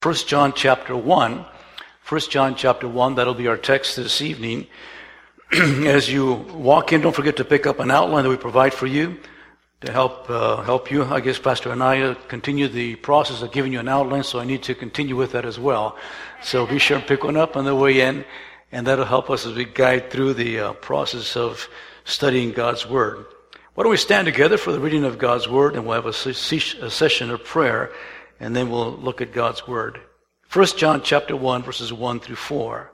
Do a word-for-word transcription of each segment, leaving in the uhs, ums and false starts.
First John chapter one. First John chapter one, that'll be our text this evening. As you walk in, don't forget to pick up an outline that we provide for you to help uh, help you. I guess Pastor Anaya continued the process of giving you an outline, so I need to continue with that as well. So be sure to pick one up on the way in, and that'll help us as we guide through the uh, process of studying God's Word. Why don't we stand together for the reading of God's Word, and we'll have a, se- a session of prayer, and then we'll look at God's Word. First John chapter one, verses one through four.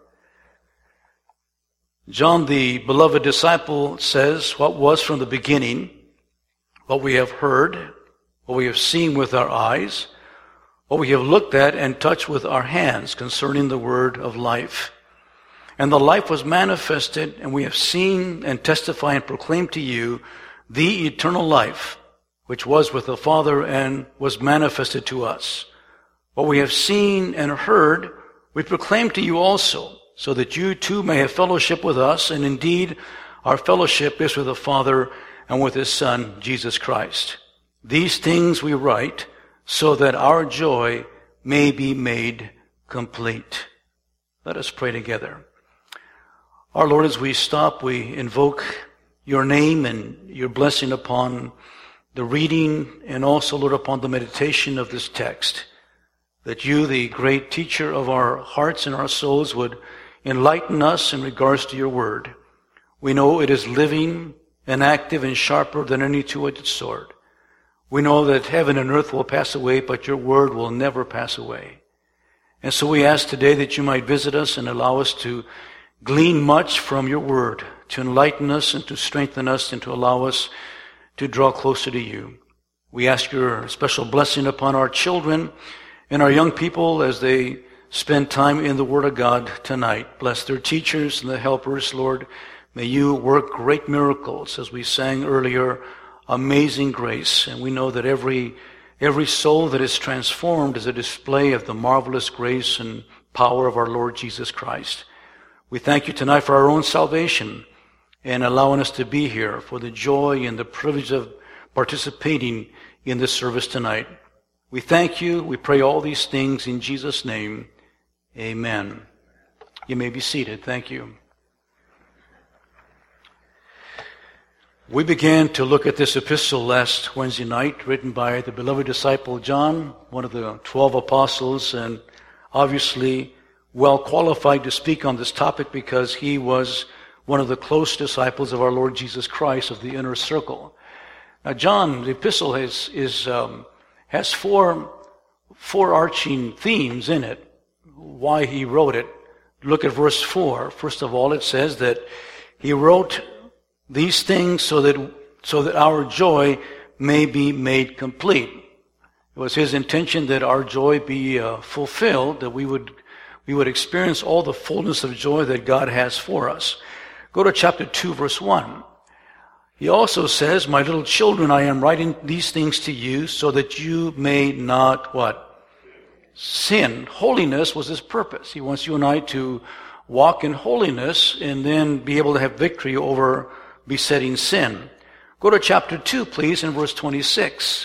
John, the beloved disciple, says, what was from the beginning, what we have heard, what we have seen with our eyes, what we have looked at and touched with our hands concerning the word of life. And the life was manifested, and we have seen and testified and proclaimed to you the eternal life, which was with the Father and was manifested to us. What we have seen and heard, we proclaim to you also, so that you too may have fellowship with us, and indeed our fellowship is with the Father and with His Son, Jesus Christ. These things we write so that our joy may be made complete. Let us pray together. Our Lord, as we stop, we invoke your name and your blessing upon the reading and also, Lord, upon the meditation of this text, that you, the great teacher of our hearts and our souls, would enlighten us in regards to your word. We know it is living and active and sharper than any two-edged sword. We know that heaven and earth will pass away, but your word will never pass away. And so we ask today that you might visit us and allow us to glean much from your word, to enlighten us and to strengthen us and to allow us to draw closer to you. We ask your special blessing upon our children and our young people as they spend time in the Word of God tonight. Bless their teachers and the helpers, Lord. May you work great miracles, as we sang earlier, amazing grace. And we know that every every soul that is transformed is a display of the marvelous grace and power of our Lord Jesus Christ. We thank you tonight for our own salvation and allowing us to be here, for the joy and the privilege of participating in this service tonight. We thank you. We pray all these things in Jesus' name. Amen. You may be seated. Thank you. We began to look at this epistle last Wednesday night, written by the beloved disciple John, one of the twelve apostles, and obviously well qualified to speak on this topic because he was one of the close disciples of our Lord Jesus Christ, of the inner circle. Now, John, the epistle has is um, has four four arching themes in it. Why he wrote it. Look at verse four. First of all, it says that he wrote these things so that so that our joy may be made complete. It was his intention that our joy be uh, fulfilled, that we would we would experience all the fullness of joy that God has for us. Go to chapter two, verse one. He also says, my little children, I am writing these things to you so that you may not, what? Sin. Holiness was his purpose. He wants you and I to walk in holiness and then be able to have victory over besetting sin. Go to chapter two, please, in verse twenty-six.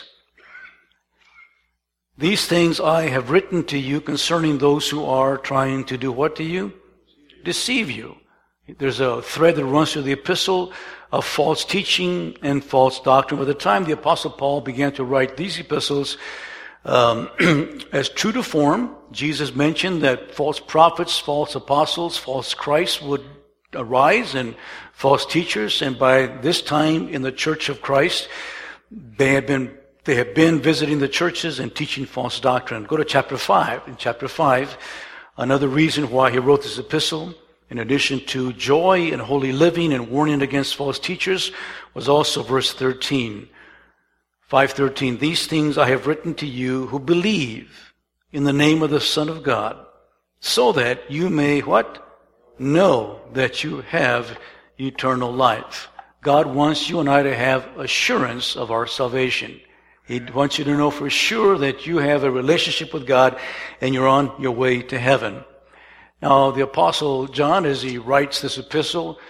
These things I have written to you concerning those who are trying to do what to you? Deceive you. There's a thread that runs through the epistle of false teaching and false doctrine. By the time the Apostle Paul began to write these epistles, um, as true to form, Jesus mentioned that false prophets, false apostles, false Christs would arise and false teachers. And by this time in the Church of Christ, they had been they have been visiting the churches and teaching false doctrine. Go to chapter five. In chapter five, another reason why he wrote this epistle, in addition to joy and holy living and warning against false teachers, was also verse thirteen. five thirteen, these things I have written to you who believe in the name of the Son of God, so that you may, what? Know that you have eternal life. God wants you and I to have assurance of our salvation. He wants you to know for sure that you have a relationship with God and you're on your way to heaven. Now, the Apostle John, as he writes this epistle,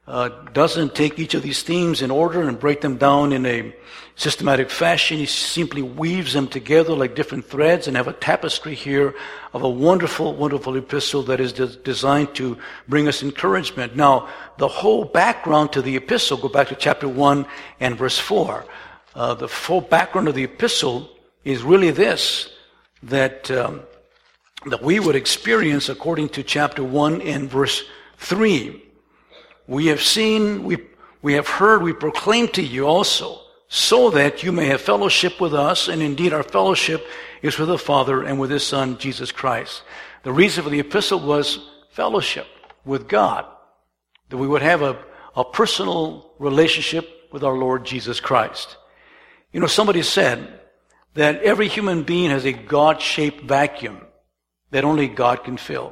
uh, doesn't take each of these themes in order and break them down in a systematic fashion. He simply weaves them together like different threads and have a tapestry here of a wonderful, wonderful epistle that is de- designed to bring us encouragement. Now, the whole background to the epistle, go back to chapter one and verse four. Uh, the full background of the epistle is really this, that um, that we would experience according to chapter one and verse three. We have seen, we we have heard, we proclaim to you also, so that you may have fellowship with us, and indeed our fellowship is with the Father and with His Son, Jesus Christ. The reason for the epistle was fellowship with God, that we would have a, a personal relationship with our Lord Jesus Christ. You know, somebody said that every human being has a God-shaped vacuum that only God can fill.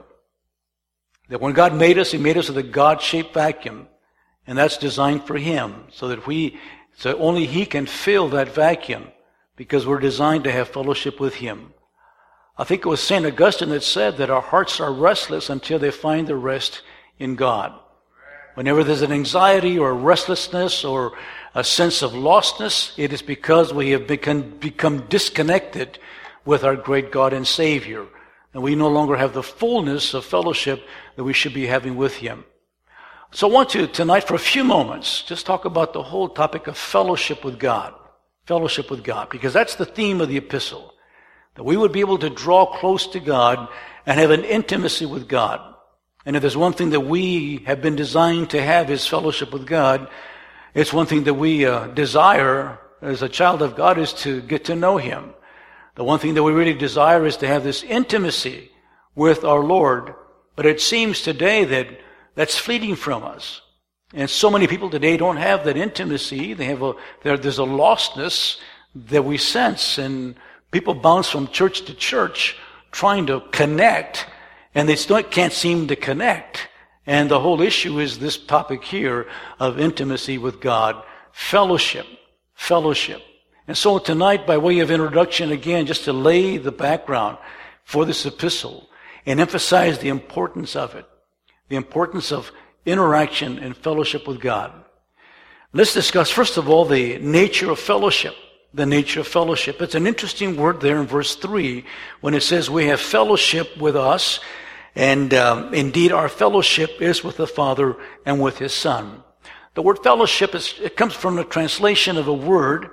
That when God made us, He made us with a God-shaped vacuum, and that's designed for Him, so that we, so only He can fill that vacuum, because we're designed to have fellowship with Him. I think it was Saint Augustine that said that our hearts are restless until they find their rest in God. Whenever there's an anxiety or a restlessness or a sense of lostness, it is because we have become, become disconnected with our great God and Savior. And we no longer have the fullness of fellowship that we should be having with Him. So I want to, tonight, for a few moments, just talk about the whole topic of fellowship with God. Fellowship with God, because that's the theme of the epistle. That we would be able to draw close to God and have an intimacy with God. And if there's one thing that we have been designed to have is fellowship with God, it's one thing that we uh, desire as a child of God is to get to know Him. The one thing that we really desire is to have this intimacy with our Lord. But it seems today that that's fleeting from us. And so many people today don't have that intimacy. They have a, there, there's a lostness that we sense. And people bounce from church to church trying to connect, and they still can't seem to connect. And the whole issue is this topic here of intimacy with God. Fellowship. Fellowship. And so tonight, by way of introduction, again, just to lay the background for this epistle and emphasize the importance of it, the importance of interaction and fellowship with God. Let's discuss, first of all, the nature of fellowship. The nature of fellowship. It's an interesting word there in verse three when it says we have fellowship with us, and um, indeed our fellowship is with the Father and with His Son. The word fellowship, is it comes from the translation of a word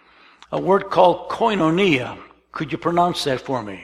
A word called koinonia. Could you pronounce that for me?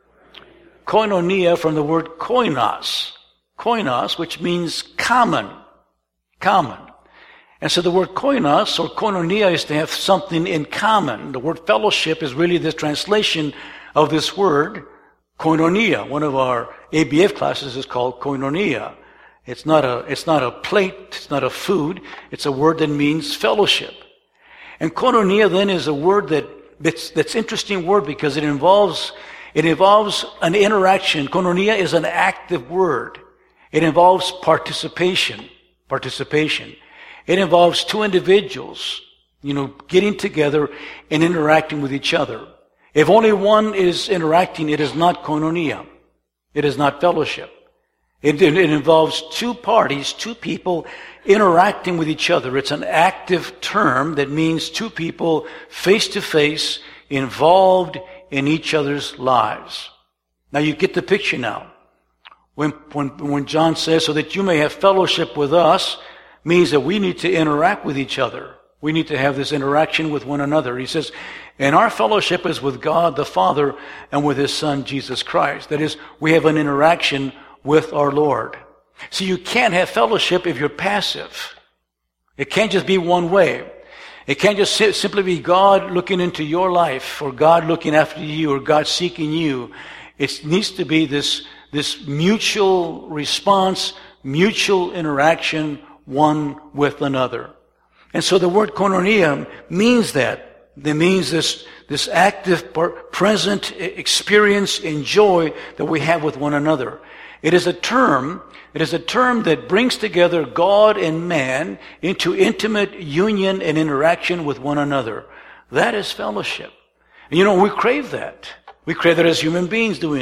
Koinonia, from the word koinos. Koinos, which means common. Common. And so the word koinos or koinonia is to have something in common. The word fellowship is really the translation of this word, koinonia. One of our A B F classes is called koinonia. It's not a, it's not a plate, it's not a food. It's a word that means fellowship. And koinonia then is a word that that's, that's interesting word because it involves it involves an interaction. Koinonia is an active word. It involves participation. Participation. It involves two individuals, you know, getting together and interacting with each other. If only one is interacting, it is not koinonia. It is not fellowship. It, it, it involves two parties, two people interacting with each other. It's an active term that means two people face to face, involved in each other's lives. Now you get the picture now. When, when, when John says, so that you may have fellowship with us, means that we need to interact with each other. We need to have this interaction with one another. He says, and our fellowship is with God the Father and with His Son, Jesus Christ. That is, we have an interaction with our Lord. See, you can't have fellowship if you're passive. It can't just be one way. It can't just simply be God looking into your life or God looking after you or God seeking you. It needs to be this, this mutual response, mutual interaction, one with another. And so the word koinonia means that. It means this, this active, present experience and joy that we have with one another. It is a term, it is a term that brings together God and man into intimate union and interaction with one another. That is fellowship. And you know, we crave that. We crave that as human beings, do we not?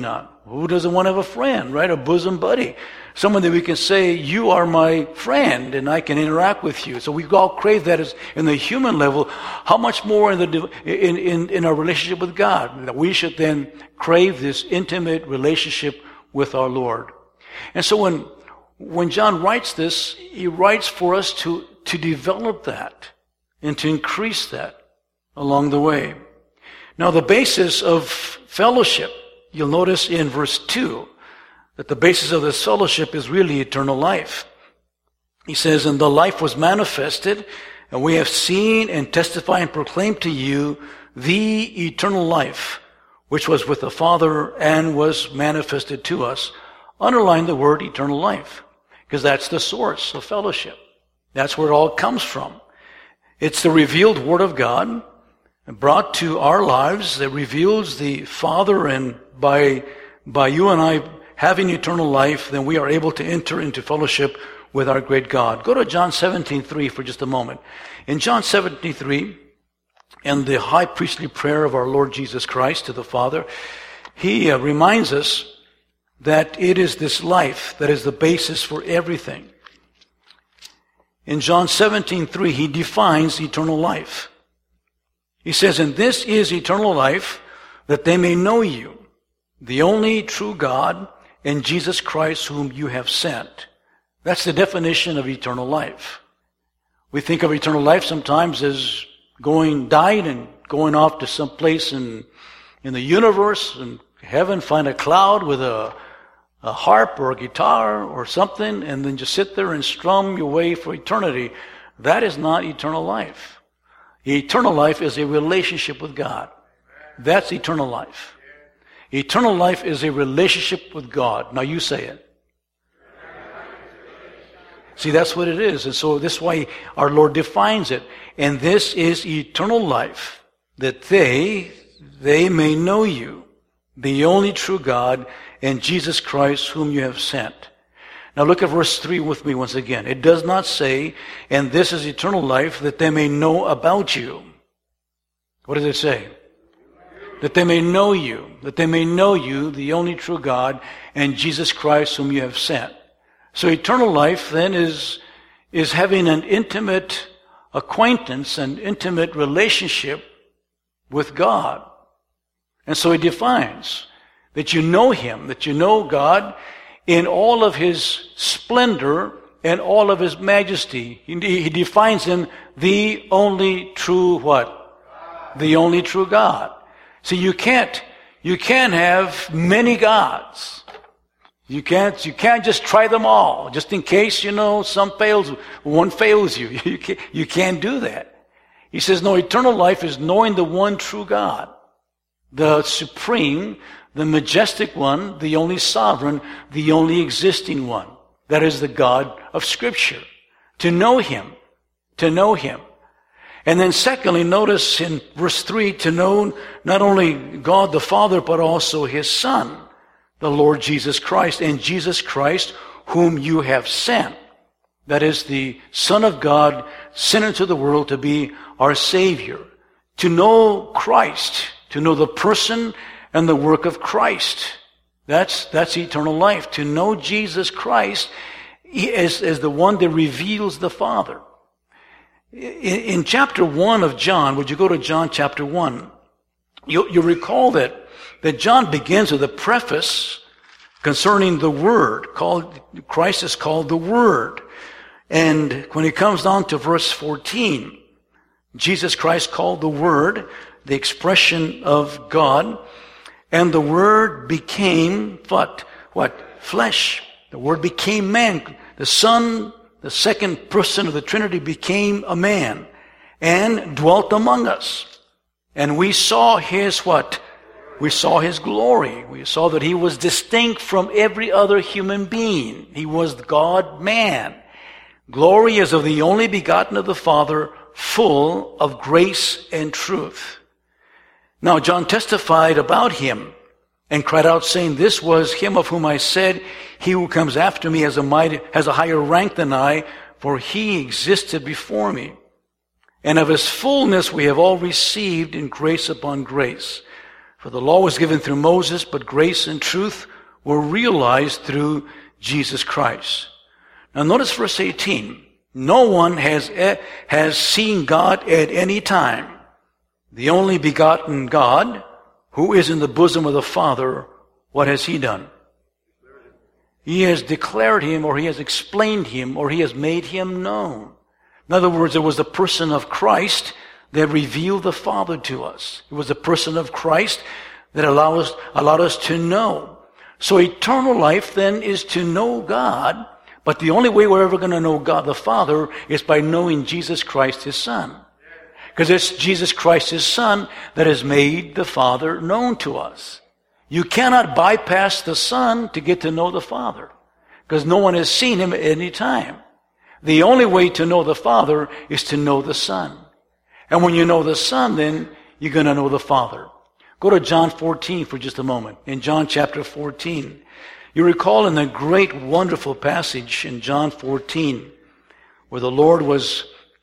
Who doesn't want to have a friend, right? A bosom buddy. Someone that we can say, you are my friend, and I can interact with you. So we all crave that as in the human level. How much more in the in, in, in our relationship with God? That we should then crave this intimate relationship with our Lord. And so when when John writes this, he writes for us to, to develop that and to increase that along the way. Now the basis of fellowship, you'll notice in verse two, that the basis of this fellowship is really eternal life. He says, and the life was manifested, and we have seen and testified and proclaimed to you the eternal life, which was with the Father and was manifested to us. Underline the word eternal life, because that's the source of fellowship. That's where it all comes from. It's the revealed Word of God brought to our lives that reveals the Father, and by, by you and I having eternal life, then we are able to enter into fellowship with our great God. Go to John seventeen three for just a moment. In John seventeen three, in the high priestly prayer of our Lord Jesus Christ to the Father, he uh, reminds us that it is this life that is the basis for everything. In John seventeen three, he defines eternal life. He says, and this is eternal life, that they may know you, the only true God, and Jesus Christ whom you have sent. That's the definition of eternal life. We think of eternal life sometimes as going, dying and going off to some place in, in the universe, and heaven, find a cloud with a, a harp or a guitar or something, and then just sit there and strum your way for eternity. That is not eternal life. Eternal life is a relationship with God. That's eternal life. Eternal life is a relationship with God. Now you say it. See, that's what it is. And so this is why our Lord defines it. And this is eternal life, that they, they may know you, the only true God, and Jesus Christ whom you have sent. Now look at verse three with me once again. It does not say, and this is eternal life, that they may know about you. What does it say? That they may know you, that they may know you, the only true God, and Jesus Christ whom you have sent. So eternal life then is, is having an intimate acquaintance, an intimate relationship with God. And so he defines that you know him, that you know God in all of his splendor and all of his majesty. He, he defines him the only true what? The only true God. See, you can't, you can't have many gods. You can't, you can't just try them all, just in case, you know, some fails, one fails you. You can't, you can't do that. He says, no, eternal life is knowing the one true God, the supreme, the majestic one, the only sovereign, the only existing one. That is the God of Scripture. To know him, to know him. And then secondly, notice in verse three, to know not only God the Father, but also his Son, the Lord Jesus Christ, and Jesus Christ whom you have sent. That is the Son of God sent into the world to be our Savior. To know Christ, to know the person and the work of Christ. That's, that's eternal life. To know Jesus Christ as, as the one that reveals the Father. In, in chapter one of John, would you go to John chapter one? You, you recall that, that John begins with a preface concerning the Word. Called, Christ is called the Word. And when he comes down to verse fourteen, Jesus Christ called the Word the expression of God, and the Word became what? What? Flesh. The Word became man. The Son, the second person of the Trinity, became a man and dwelt among us. And we saw his what? We saw his glory. We saw that he was distinct from every other human being. He was God-man. Glory is of the only begotten of the Father, full of grace and truth. Now John testified about him and cried out, saying, this was him of whom I said, he who comes after me has a mighty, has a higher rank than I, for he existed before me. And of his fullness we have all received in grace upon grace. For the law was given through Moses, but grace and truth were realized through Jesus Christ. Now notice verse eighteen. No one has, has seen God at any time. The only begotten God, who is in the bosom of the Father, what has he done? He has declared him, or he has explained him, or he has made him known. In other words, it was the person of Christ that revealed the Father to us. It was the person of Christ that allowed us, allowed us to know. So eternal life then is to know God, but the only way we're ever going to know God the Father is by knowing Jesus Christ, his Son. Because it's Jesus Christ, his Son, that has made the Father known to us. You cannot bypass the Son to get to know the Father, because no one has seen him at any time. The only way to know the Father is to know the Son. And when you know the Son, then you're going to know the Father. Go to John fourteen for just a moment. In John chapter fourteen, you recall in the great, wonderful passage in John fourteen, where the Lord was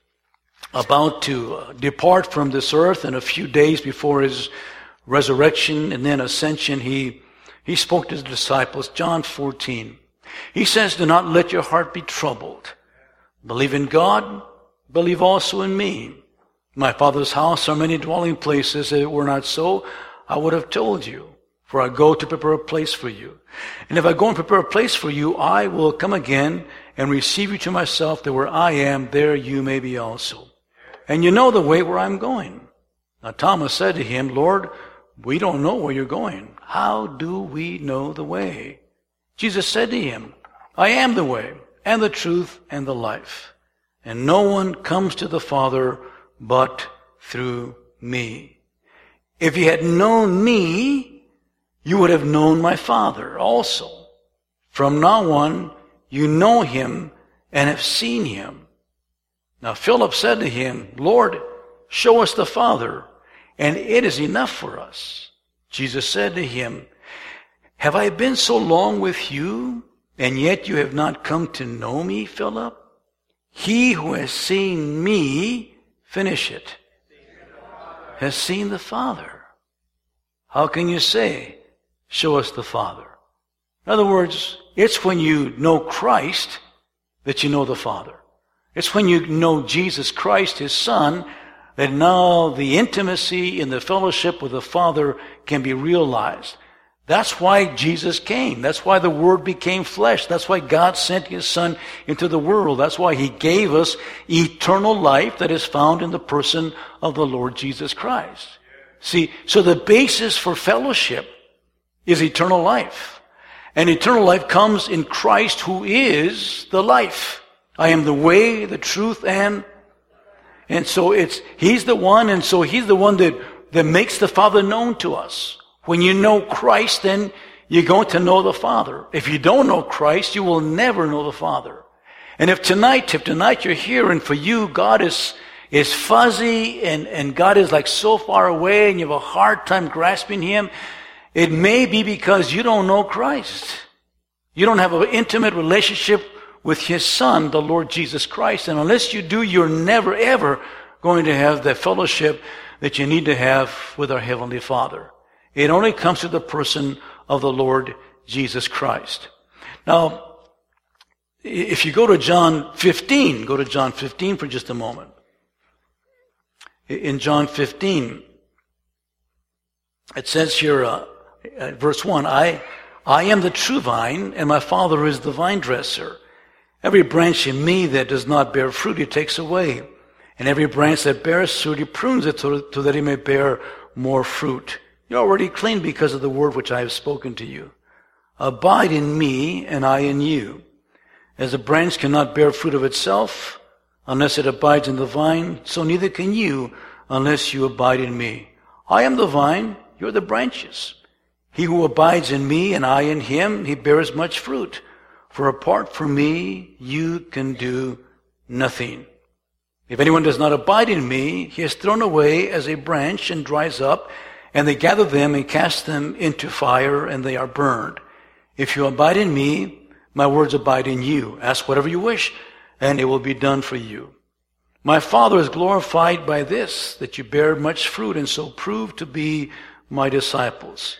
about to depart from this earth, and a few days before his resurrection and then ascension, he, he spoke to his disciples. John fourteen. He says, do not let your heart be troubled. Believe in God, believe also in me. In my Father's house are many dwelling places. If it were not so, I would have told you. For I go to prepare a place for you. And if I go and prepare a place for you, I will come again and receive you to myself, that where I am, there you may be also. And you know the way where I'm going. Now Thomas said to him, Lord, we don't know where you're going. How do we know the way? Jesus said to him, I am the way, and the truth, and the life. And no one comes to the Father but through me. If you had known me, you would have known my Father also. From now on, you know him and have seen him. Now Philip said to him, Lord, show us the Father, and it is enough for us. Jesus said to him, have I been so long with you, and yet you have not come to know me, Philip? He who has seen me, finish it, has seen the Father. How can you say, show us the Father? In other words, it's when you know Christ that you know the Father. It's when you know Jesus Christ, his Son, that now the intimacy in the fellowship with the Father can be realized. That's why Jesus came. That's why the Word became flesh. That's why God sent his Son into the world. That's why he gave us eternal life that is found in the person of the Lord Jesus Christ. See, so the basis for fellowship is eternal life. And eternal life comes in Christ, who is the life. I am the way, the truth, and and so it's he's the one, and so he's the one that, that makes the Father known to us. When you know Christ, then you're going to know the Father. If you don't know Christ, you will never know the Father. And if tonight, if tonight you're here and for you, God is, is fuzzy and, and God is like so far away and you have a hard time grasping him, it may be because you don't know Christ. You don't have an intimate relationship with his Son, the Lord Jesus Christ. And unless you do, you're never, ever going to have the fellowship that you need to have with our Heavenly Father. It only comes through the person of the Lord Jesus Christ. Now, if you go to John fifteen, go to John fifteen for just a moment. In John fifteen, it says here, uh, verse one, I, I am the true vine, and my Father is the vine dresser. Every branch in me that does not bear fruit, he takes away. And every branch that bears fruit, he prunes it so, so that he may bear more fruit. You're already clean because of the word which I have spoken to you. Abide in me, and I in you. As a branch cannot bear fruit of itself unless it abides in the vine, so neither can you unless you abide in me. I am the vine, you're the branches. He who abides in me and I in him, he bears much fruit. For apart from me, you can do nothing. If anyone does not abide in me, he is thrown away as a branch and dries up, and they gather them and cast them into fire, and they are burned. If you abide in me, my words abide in you. Ask whatever you wish, and it will be done for you. My Father is glorified by this, that you bear much fruit, and so prove to be my disciples.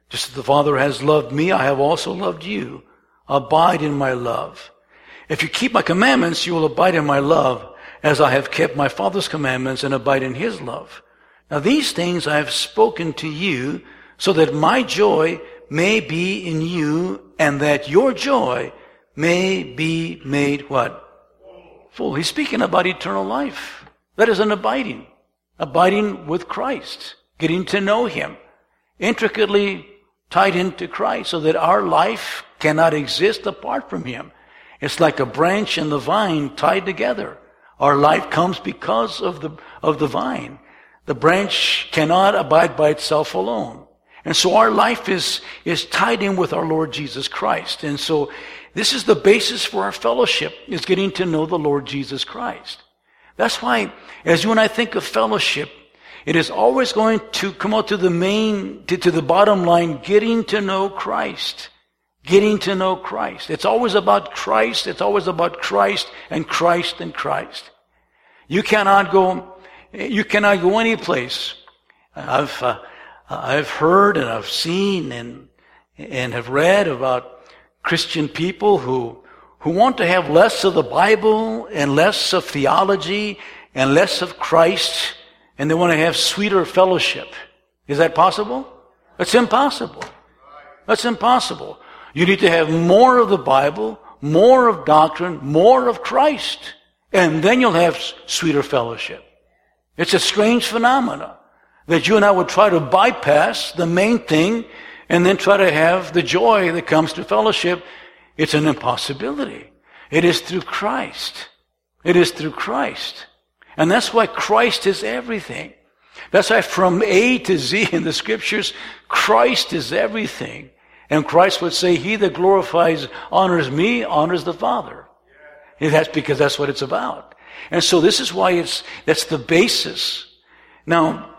Just as the Father has loved me, I have also loved you. Abide in my love. If you keep my commandments, you will abide in my love, as I have kept my Father's commandments and abide in his love. Now these things I have spoken to you, so that my joy may be in you, and that your joy may be made what? Full. He's speaking about eternal life. That is an abiding. Abiding with Christ. Getting to know him. Intricately tied into Christ, so that our life cannot exist apart from him. It's like a branch and the vine tied together. Our life comes because of the, of the vine. The branch cannot abide by itself alone. And so our life is, is tied in with our Lord Jesus Christ. And so this is the basis for our fellowship, is getting to know the Lord Jesus Christ. That's why, as you and I think of fellowship, it is always going to come out to the main, to, to the bottom line, getting to know Christ. Getting to know Christ. It's always about Christ. It's always about Christ and Christ and Christ. You cannot go, you cannot go any place. I've, uh, I've heard and I've seen and, and have read about Christian people who, who want to have less of the Bible and less of theology and less of Christ, and they want to have sweeter fellowship. Is that possible? It's impossible. That's impossible. You need to have more of the Bible, more of doctrine, more of Christ, and then you'll have sweeter fellowship. It's a strange phenomenon that you and I would try to bypass the main thing and then try to have the joy that comes to fellowship. It's an impossibility. It is through Christ. It is through Christ. And that's why Christ is everything. That's why from A to Z in the Scriptures, Christ is everything. And Christ would say, he that glorifies, honors me, honors the Father. And that's because that's what it's about. And so this is why it's, that's the basis. Now,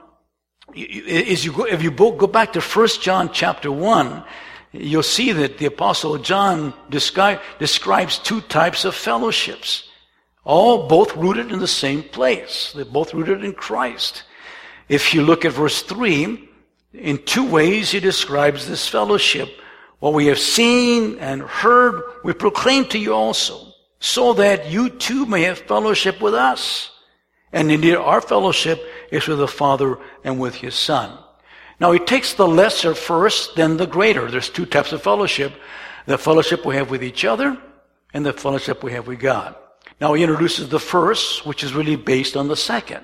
as you go, if you go back to First John chapter one, you'll see that the Apostle John describe, describes two types of fellowships. All both rooted in the same place. They're both rooted in Christ. If you look at verse three, in two ways he describes this fellowship. What we have seen and heard, we proclaim to you also, so that you too may have fellowship with us. And indeed our fellowship is with the Father and with his Son. Now he takes the lesser first, then the greater. There's two types of fellowship. The fellowship we have with each other and the fellowship we have with God. Now he introduces the first, which is really based on the second.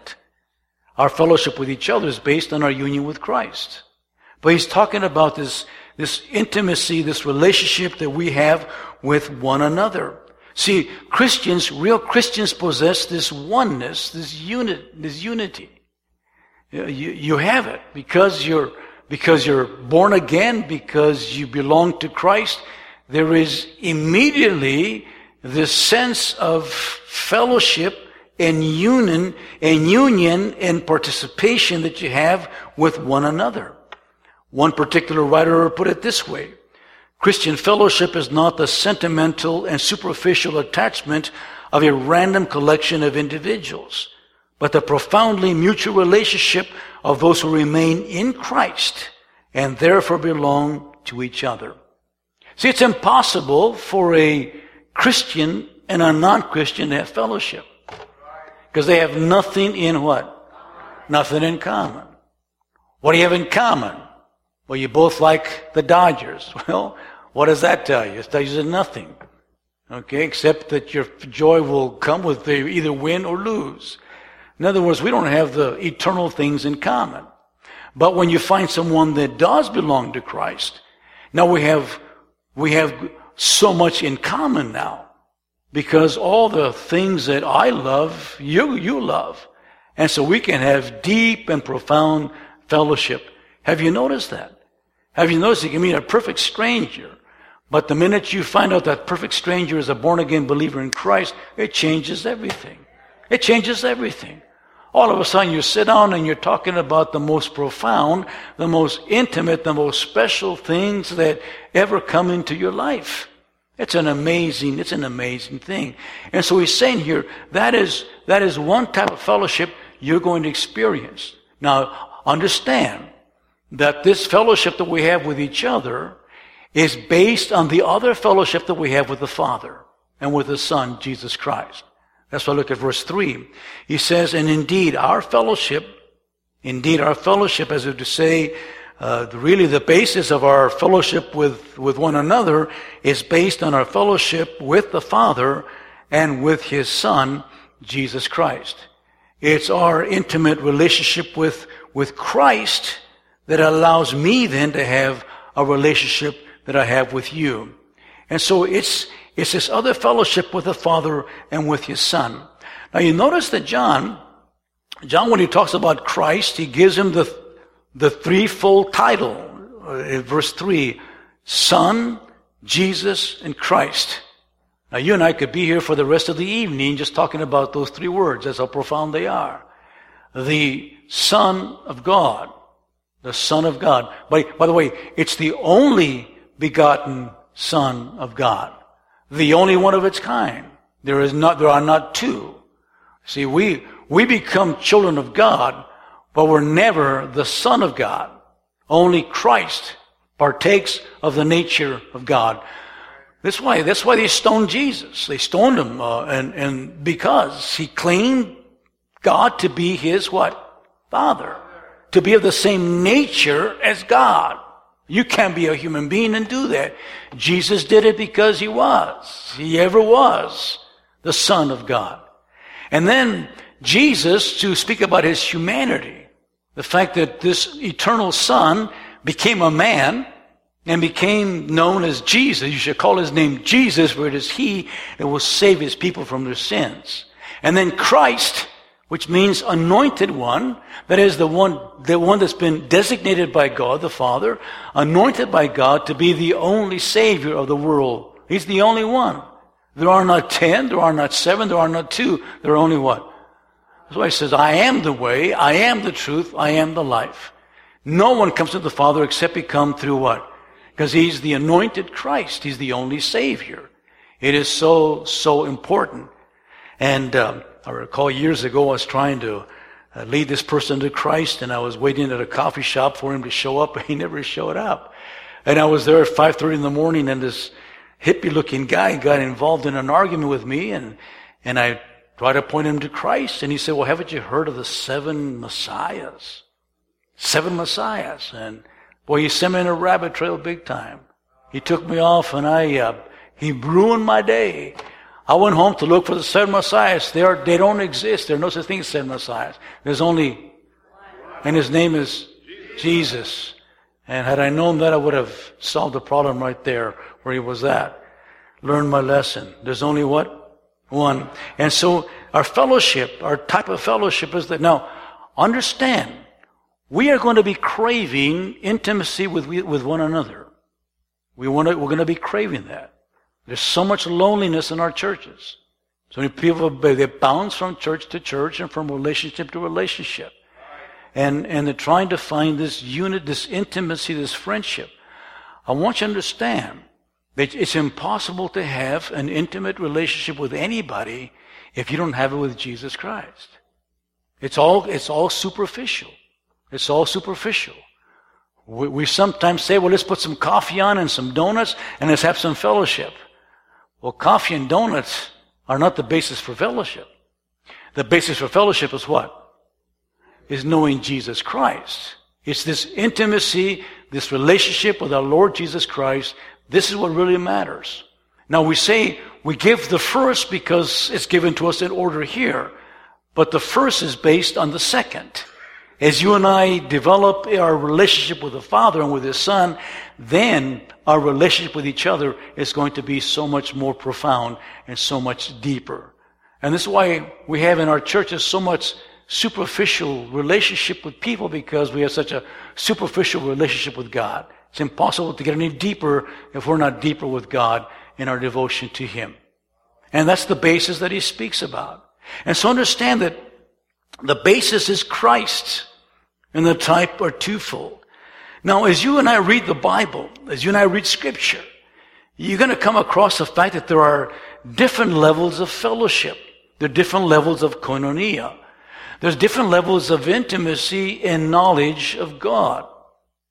Our fellowship with each other is based on our union with Christ. But he's talking about this, this intimacy, this relationship that we have with one another. See, Christians, real Christians possess this oneness, this unit, this unity. You, you have it because you're, because you're born again, because you belong to Christ. There is immediately this sense of fellowship and union and union and participation that you have with one another. One particular writer put it this way: Christian fellowship is not the sentimental and superficial attachment of a random collection of individuals, but the profoundly mutual relationship of those who remain in Christ and therefore belong to each other. See, it's impossible for a Christian and a non-Christian to have fellowship because they have nothing in what? Nothing in common. What do you have in common? Well, you both like the Dodgers. Well, what does that tell you? It tells you nothing. Okay, except that your joy will come with the either win or lose. In other words, we don't have the eternal things in common. But when you find someone that does belong to Christ, now we have, we have so much in common now. Because all the things that I love, you, you love. And so we can have deep and profound fellowship. Have you noticed that? Have you noticed you can meet a perfect stranger, but the minute you find out that perfect stranger is a born-again believer in Christ, it changes everything. It changes everything. All of a sudden you sit down and you're talking about the most profound, the most intimate, the most special things that ever come into your life. It's an amazing, it's an amazing thing. And so he's saying here, that is, that is one type of fellowship you're going to experience. Now, understand, that this fellowship that we have with each other is based on the other fellowship that we have with the Father and with the Son, Jesus Christ. That's why I look at verse three. He says, and indeed our fellowship, indeed our fellowship, as if to say, uh, really the basis of our fellowship with, with one another is based on our fellowship with the Father and with His Son, Jesus Christ. It's our intimate relationship with, with Christ that allows me then to have a relationship that I have with you. And so it's, it's this other fellowship with the Father and with His Son. Now you notice that John, John, when he talks about Christ, he gives him the, the threefold title. In verse three, Son, Jesus, and Christ. Now you and I could be here for the rest of the evening just talking about those three words. That's how profound they are. The Son of God. The Son of God. By, by the way, it's the only begotten Son of God. The only one of its kind. There is not, there are not two. See, we, we become children of God, but we're never the Son of God. Only Christ partakes of the nature of God. That's why, that's why they stoned Jesus. They stoned him, uh, and, and because he claimed God to be his what? Father. To be of the same nature as God. You can't be a human being and do that. Jesus did it because he was. He ever was the Son of God. And then Jesus, to speak about his humanity, the fact that this eternal Son became a man and became known as Jesus. You should call his name Jesus, for it is he that will save his people from their sins. And then Christ, which means anointed one, that is the one, the one that's been designated by God the Father, anointed by God to be the only Savior of the world. He's the only one. There are not ten, there are not seven, there are not two, there are only one. That's why he says, I am the way, I am the truth, I am the life. No one comes to the Father except he come through what? Because he's the anointed Christ. He's the only Savior. It is so, so important. And um, I recall years ago I was trying to uh, lead this person to Christ, and I was waiting at a coffee shop for him to show up, and he never showed up. And I was there at five thirty in the morning, and this hippie-looking guy got involved in an argument with me, and, and I tried to point him to Christ, and he said, well, haven't you heard of the seven Messiahs? Seven Messiahs. And boy, he sent me in a rabbit trail big time. He took me off, and I, uh, he ruined my day. I went home to look for the seven Messiahs. They are, they don't exist. There are no such thing as seven Messiahs. There's only, and his name is Jesus. And had I known that, I would have solved the problem right there where he was at. Learned my lesson. There's only what? One. And so our fellowship, our type of fellowship is that, now, understand, we are going to be craving intimacy with, with one another. We want to, we're going to be craving that. There's so much loneliness in our churches. So many people, they bounce from church to church and from relationship to relationship. And, and they're trying to find this unit, this intimacy, this friendship. I want you to understand that it's impossible to have an intimate relationship with anybody if you don't have it with Jesus Christ. It's all, it's all superficial. It's all superficial. We, we sometimes say, well, let's put some coffee on and some donuts and let's have some fellowship. Well, coffee and donuts are not the basis for fellowship. The basis for fellowship is what? Is knowing Jesus Christ. It's this intimacy, this relationship with our Lord Jesus Christ. This is what really matters. Now we say we give the first because it's given to us in order here. But the first is based on the second. As you and I develop our relationship with the Father and with His Son, then our relationship with each other is going to be so much more profound and so much deeper. And this is why we have in our churches so much superficial relationship with people, because we have such a superficial relationship with God. It's impossible to get any deeper if we're not deeper with God in our devotion to Him. And that's the basis that He speaks about. And so understand that the basis is Christ, and the type are twofold. Now, as you and I read the Bible, as you and I read Scripture, you're going to come across the fact that there are different levels of fellowship. There are different levels of koinonia. There's different levels of intimacy and knowledge of God.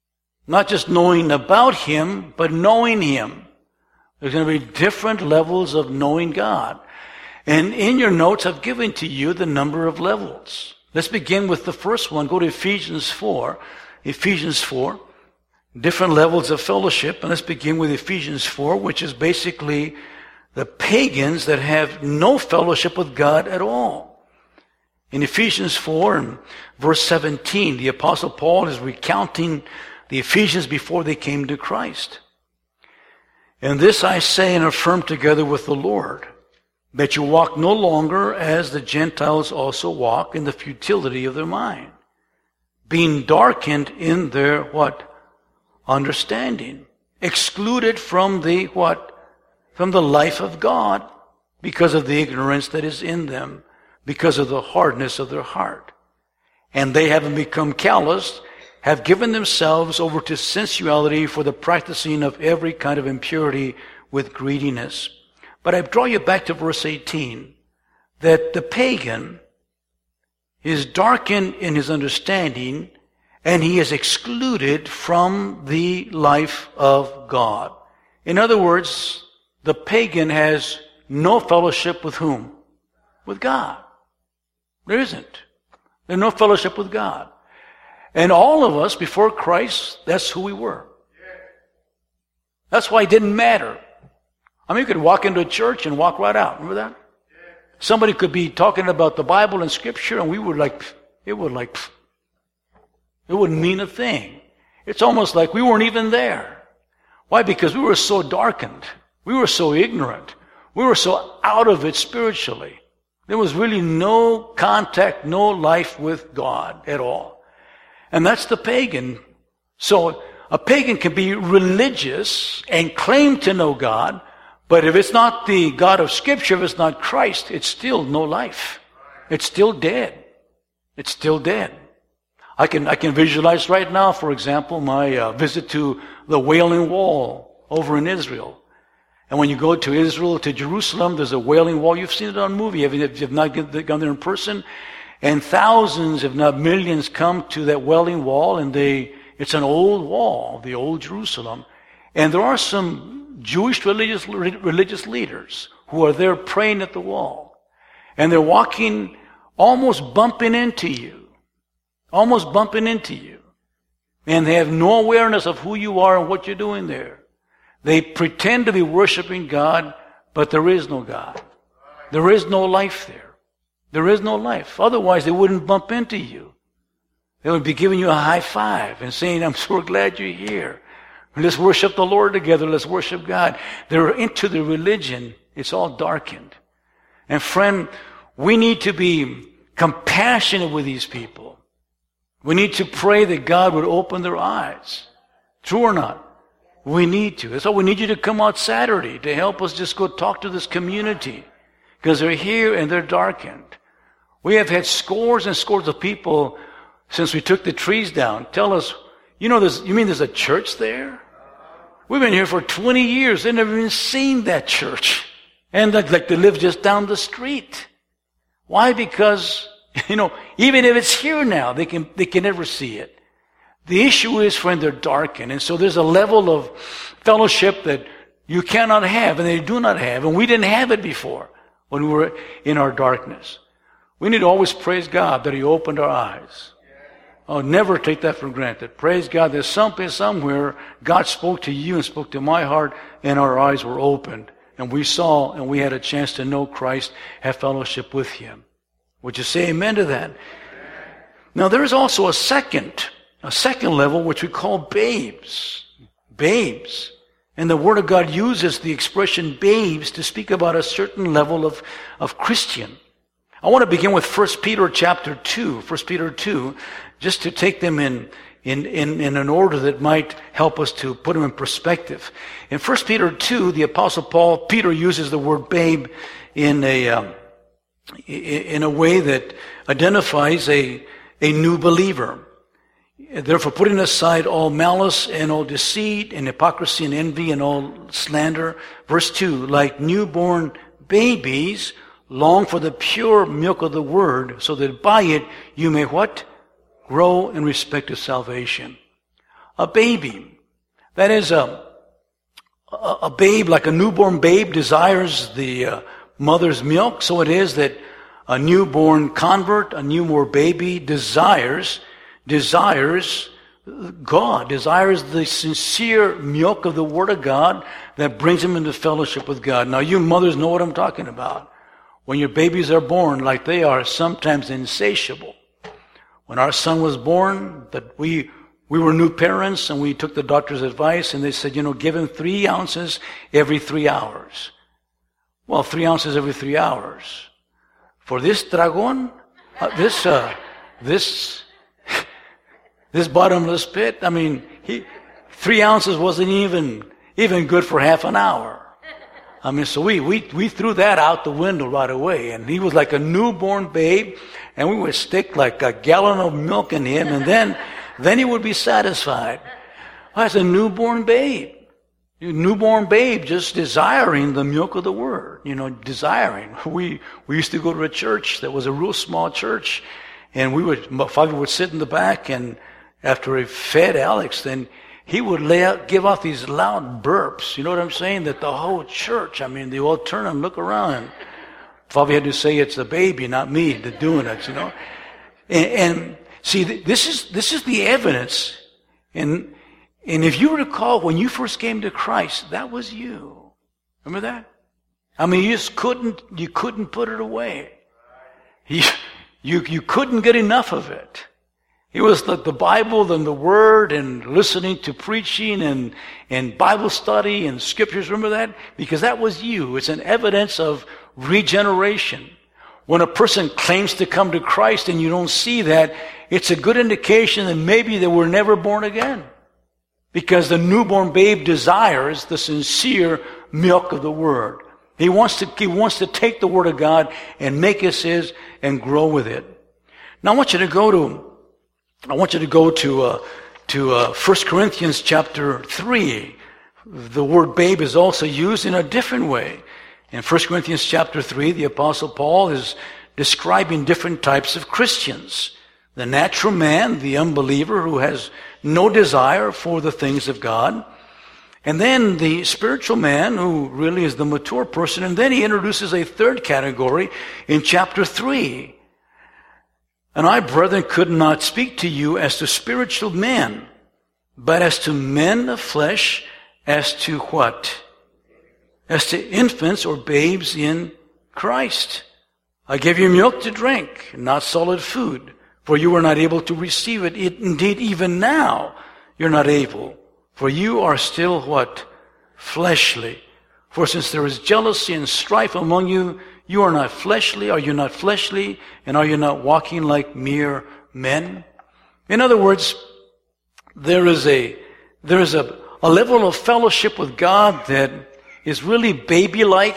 Not just knowing about Him, but knowing Him. There's going to be different levels of knowing God. And in your notes, I've given to you the number of levels. Let's begin with the first one. Go to Ephesians four. Ephesians four. Different levels of fellowship. And let's begin with Ephesians four, which is basically the pagans that have no fellowship with God at all. In Ephesians four and verse seventeen, the Apostle Paul is recounting the Ephesians before they came to Christ. And this I say and affirm together with the Lord, that you walk no longer as the Gentiles also walk in the futility of their mind, being darkened in their what? Understanding. Excluded from the what? From the life of God because of the ignorance that is in them, because of the hardness of their heart. And they, having become calloused, have given themselves over to sensuality for the practicing of every kind of impurity with greediness. But I draw you back to verse eighteen, that the pagan is darkened in his understanding, and he is excluded from the life of God. In other words, the pagan has no fellowship with whom? With God. There isn't. There's no fellowship with God. And all of us, before Christ, that's who we were. That's why it didn't matter. I mean, you could walk into a church and walk right out. Remember that? Somebody could be talking about the Bible and Scripture, and we would like, it would like, it wouldn't mean a thing. It's almost like we weren't even there. Why? Because we were so darkened. We were so ignorant. We were so out of it spiritually. There was really no contact, no life with God at all. And that's the pagan. So a pagan can be religious and claim to know God, but if it's not the God of Scripture, if it's not Christ, it's still no life. It's still dead. It's still dead. I can I can visualize right now, for example, my uh, visit to the Wailing Wall over in Israel. And when you go to Israel, to Jerusalem, there's a Wailing Wall. You've seen it on movie. If you've not gone there in person, and thousands, if not millions, come to that Wailing Wall, and they, it's an old wall, the old Jerusalem. And there are some Jewish religious, religious leaders who are there praying at the wall. And they're walking, almost bumping into you. Almost bumping into you. And they have no awareness of who you are and what you're doing there. They pretend to be worshiping God, but there is no God. There is no life there. There is no life. Otherwise, they wouldn't bump into you. They would be giving you a high five and saying, I'm so glad you're here. Let's worship the Lord together. Let's worship God. They're into the religion. It's all darkened. And friend, we need to be compassionate with these people. We need to pray that God would open their eyes. True or not? We need to. That's why we need you to come out Saturday to help us just go talk to this community. Because they're here and they're darkened. We have had scores and scores of people since we took the trees down tell us, you know, there's, you mean there's a church there? We've been here for twenty years. They've never even seen that church. And like, like they live just down the street. Why? Because, you know, even if it's here now, they can, they can never see it. The issue is, friend, they're darkened. And so there's a level of fellowship that you cannot have and they do not have. And we didn't have it before when we were in our darkness. We need to always praise God that He opened our eyes. Oh, never take that for granted. Praise God. There's something somewhere God spoke to you and spoke to my heart, and our eyes were opened. And we saw and we had a chance to know Christ, have fellowship with Him. Would you say amen to that? Now, there is also a second, a second level which we call babes. Babes. And the Word of God uses the expression babes to speak about a certain level of, of Christian. I want to begin with First Peter chapter two, First Peter two, just to take them in, in, in, in an order that might help us to put them in perspective. In First Peter two, the Apostle Paul, Peter uses the word babe in a, um, in a way that identifies a, a new believer. Therefore, putting aside all malice and all deceit and hypocrisy and envy and all slander. Verse two, like newborn babies, long for the pure milk of the word, so that by it you may what? Grow in respect to salvation. a baby. That is, a, a, a babe, like a newborn babe, desires the uh, mother's milk. So it is that a newborn convert, a newborn baby desires, desires God, desires the sincere milk of the Word of God that brings him into fellowship with God. Now, you mothers know what I'm talking about. When your babies are born, like they are, sometimes insatiable. When our son was born, that we we were new parents, and we took the doctor's advice, and they said, you know, give him three ounces every three hours. Well, three ounces every three hours. For this dragon, uh, this, uh, this, this bottomless pit, I mean, he, three ounces wasn't even, even good for half an hour. I mean, so we, we, we threw that out the window right away. And he was like a newborn babe, and we would stick like a gallon of milk in him, and then, then he would be satisfied. Well, that's a newborn babe. A newborn babe just desiring the milk of the Word, you know, desiring. We, we used to go to a church that was a real small church, and we would, my father would sit in the back, and after he fed Alex, then he would lay out, give off these loud burps. You know what I'm saying? That the whole church, I mean, they all turn and look around. And Father had to say it's the baby, not me, that's doing it, you know. And, and see, this is this is the evidence. And and if you recall, when you first came to Christ, that was you. Remember that? I mean, you just couldn't you couldn't put it away. You you you couldn't get enough of it. It was the, the Bible and the Word and listening to preaching and, and Bible study and scriptures. Remember that? Because that was you. It's an evidence of regeneration. When a person claims to come to Christ and you don't see that, it's a good indication that maybe they were never born again. Because the newborn babe desires the sincere milk of the Word. He wants to, he wants to take the Word of God and make it his and grow with it. Now I want you to go to I want you to go to uh, to uh, First Corinthians chapter three. The word babe is also used in a different way. In First Corinthians chapter three, the Apostle Paul is describing different types of Christians. The natural man, the unbeliever who has no desire for the things of God. And then the spiritual man who really is the mature person. And then he introduces a third category in chapter three. And I, brethren, could not speak to you as to spiritual men, but as to men of flesh, as to what? As to infants or babes in Christ. I gave you milk to drink, not solid food, for you were not able to receive it. it. Indeed, even now, you're not able, for you are still what? Fleshly. For since there is jealousy and strife among you, you are not fleshly, are you not fleshly, and are you not walking like mere men? In other words, there is a there is a, a level of fellowship with God that is really baby-like,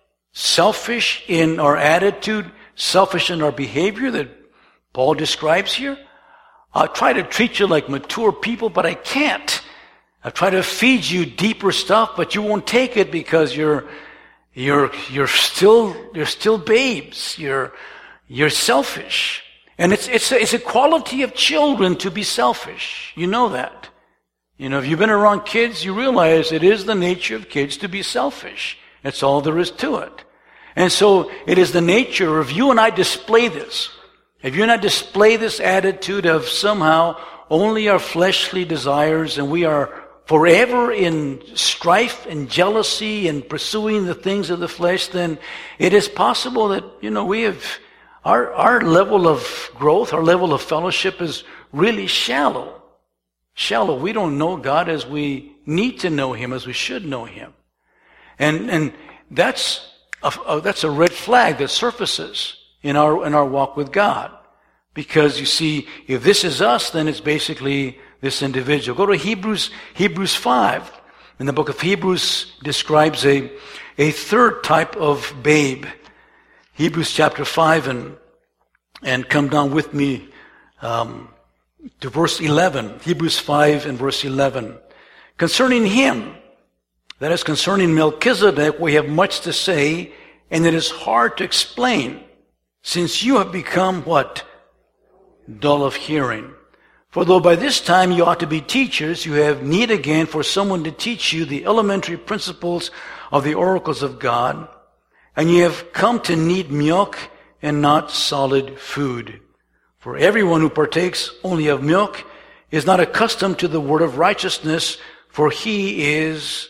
selfish in our attitude, selfish in our behavior that Paul describes here. I try to treat you like mature people, but I can't. I try to feed you deeper stuff, but you won't take it because you're You're, you're still, you're still babes. You're, you're selfish. And it's, it's a, it's a quality of children to be selfish. You know that. You know, if you've been around kids, you realize it is the nature of kids to be selfish. That's all there is to it. And so it is the nature of you and I display this. If you and I display this attitude of somehow only our fleshly desires and we are forever in strife and jealousy and pursuing the things of the flesh, then it is possible that, you know, we have, our, our level of growth, our level of fellowship is really shallow. Shallow. We don't know God as we need to know Him, as we should know Him. And, and that's a, a, that's a red flag that surfaces in our, in our walk with God. Because you see, if this is us, then it's basically this individual. Go to Hebrews, Hebrews five. And the book of Hebrews describes a, a third type of babe. Hebrews chapter five, and, and come down with me, um, to verse eleven. Hebrews five and verse eleven. Concerning him, that is concerning Melchizedek, we have much to say, and it is hard to explain, since you have become what? Dull of hearing. For though by this time you ought to be teachers, you have need again for someone to teach you the elementary principles of the oracles of God, and ye have come to need milk and not solid food. For everyone who partakes only of milk is not accustomed to the word of righteousness, for he is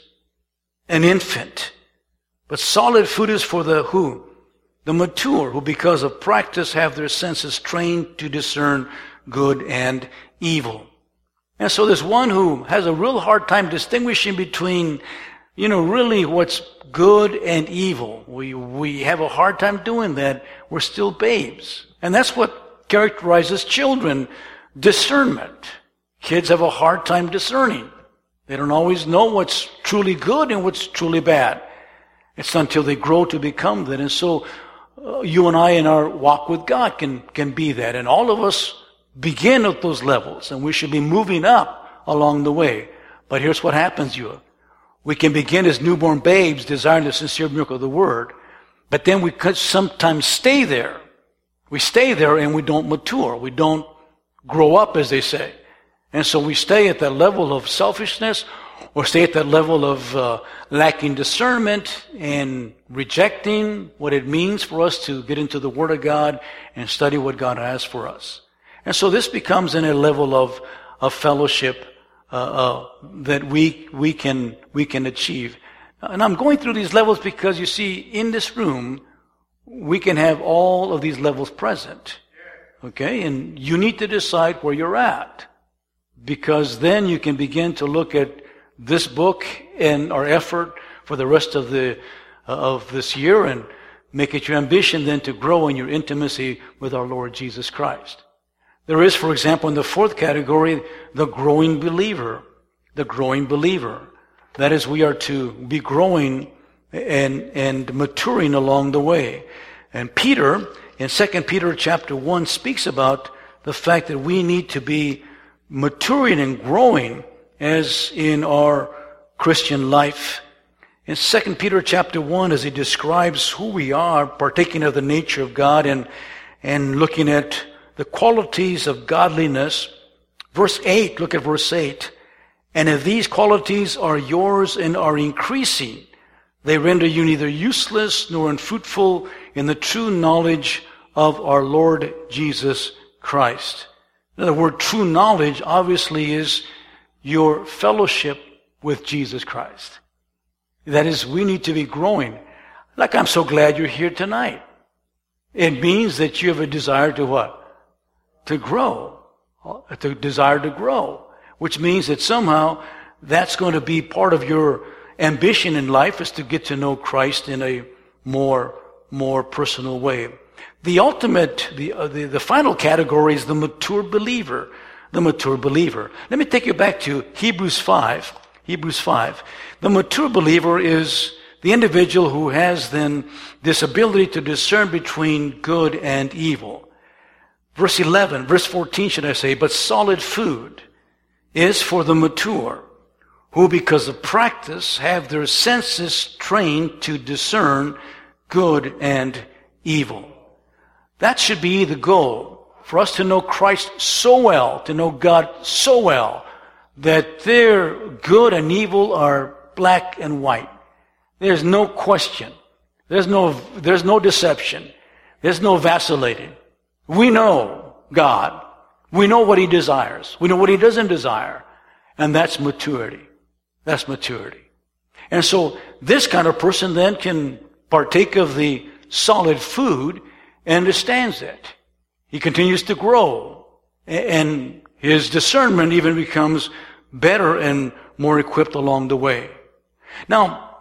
an infant. But solid food is for the who? The mature, who because of practice have their senses trained to discern good and evil. And so there's one who has a real hard time distinguishing between, you know, really what's good and evil. We, we have a hard time doing that. We're still babes. And that's what characterizes children, discernment. Kids have a hard time discerning. They don't always know what's truly good and what's truly bad. It's until they grow to become that. And so uh, you and I in our walk with God can, can be that. And all of us begin at those levels, and we should be moving up along the way. But here's what happens, you. We can begin as newborn babes, desiring the sincere milk of the Word, but then we could sometimes stay there. We stay there and we don't mature. We don't grow up, as they say. And so we stay at that level of selfishness, or stay at that level of uh, lacking discernment and rejecting what it means for us to get into the Word of God and study what God has for us. And so this becomes in a level of, of fellowship uh, uh, that we we can we can achieve. And I'm going through these levels because, you see, in this room, we can have all of these levels present. Okay? And you need to decide where you're at, because then you can begin to look at this book and our effort for the rest of the uh, of this year and make it your ambition then to grow in your intimacy with our Lord Jesus Christ. There is, for example, in the fourth category, the growing believer. The growing believer. That is, we are to be growing and, and maturing along the way. And Peter, in Second Peter chapter one, speaks about the fact that we need to be maturing and growing as in our Christian life. In Second Peter chapter one, as he describes who we are, partaking of the nature of God and, and looking at the qualities of godliness. Verse eight, look at verse eight. And if these qualities are yours and are increasing, they render you neither useless nor unfruitful in the true knowledge of our Lord Jesus Christ. Now, the word true knowledge obviously is your fellowship with Jesus Christ. That is, we need to be growing. Like, I'm so glad you're here tonight. It means that you have a desire to what? To grow, to desire to grow, which means that somehow that's going to be part of your ambition in life, is to get to know Christ in a more, more personal way. The ultimate, the, uh, the, the final category is the mature believer, the mature believer. Let me take you back to Hebrews five, Hebrews five. The mature believer is the individual who has then this ability to discern between good and evil. Verse eleven, verse fourteen, should I say, but solid food is for the mature, who because of practice have their senses trained to discern good and evil. That should be the goal, for us to know Christ so well, to know God so well, that their good and evil are black and white. There's no question. There's no, there's no deception. There's no vacillating. We know God. We know what He desires. We know what He doesn't desire. And that's maturity. That's maturity. And so this kind of person then can partake of the solid food and understands it. He continues to grow. And his discernment even becomes better and more equipped along the way. Now,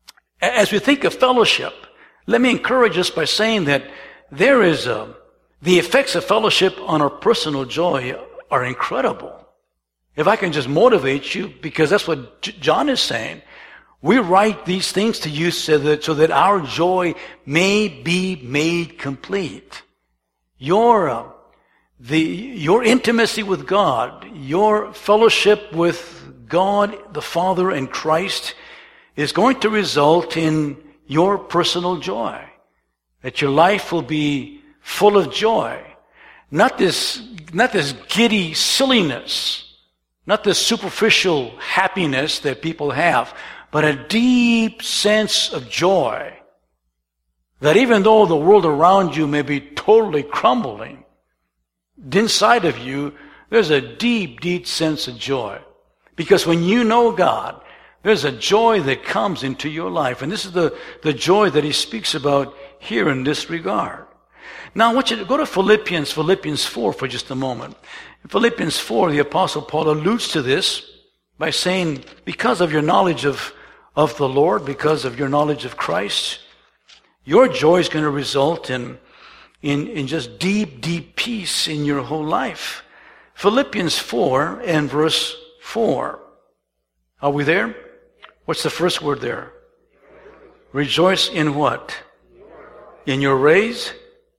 as we think of fellowship, let me encourage us by saying that there is a The effects of fellowship on our personal joy are incredible. If I can just motivate you, because that's what J- John is saying. We write these things to you so that, so that our joy may be made complete. Your, uh, the, your intimacy with God, your fellowship with God, the Father, and Christ is going to result in your personal joy. That your life will be full of joy. Not this, not this giddy silliness, not this superficial happiness that people have, but a deep sense of joy. That even though the world around you may be totally crumbling, inside of you, there's a deep, deep sense of joy. Because when you know God, there's a joy that comes into your life. And this is the, the joy that he speaks about here in this regard. Now I want you to go to Philippians, Philippians four for just a moment. In Philippians four, the Apostle Paul alludes to this by saying, because of your knowledge of, of the Lord, because of your knowledge of Christ, your joy is going to result in, in, in just deep, deep peace in your whole life. Philippians four and verse four. Are we there? What's the first word there? Rejoice in what? In your raise?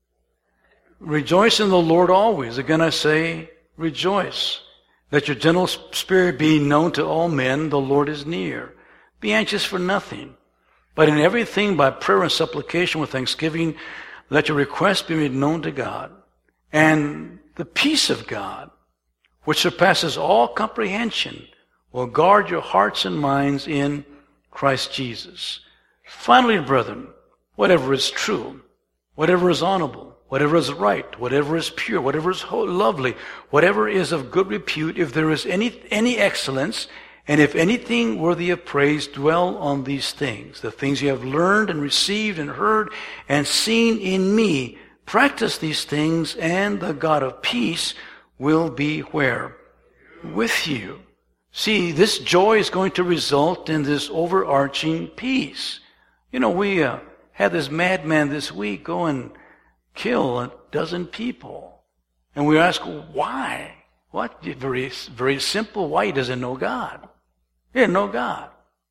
Rejoice in the Lord always. Again I say, rejoice. Let your gentle spirit be known to all men. The Lord is near. Be anxious for nothing, but in everything by prayer and supplication with thanksgiving, let your requests be made known to God. And the peace of God, which surpasses all comprehension, will guard your hearts and minds in Christ Jesus. Finally, brethren, whatever is true, whatever is honorable, whatever is right, whatever is pure, whatever is lovely, whatever is of good repute, if there is any any excellence, and if anything worthy of praise, dwell on these things. The things you have learned and received and heard and seen in me, practice these things, and the God of peace will be where? With you. See, this joy is going to result in this overarching peace. You know, we uh, had this madman this week go and kill a dozen people. And we ask, why? What? Very, very simple. Why? He doesn't know God. He didn't know God.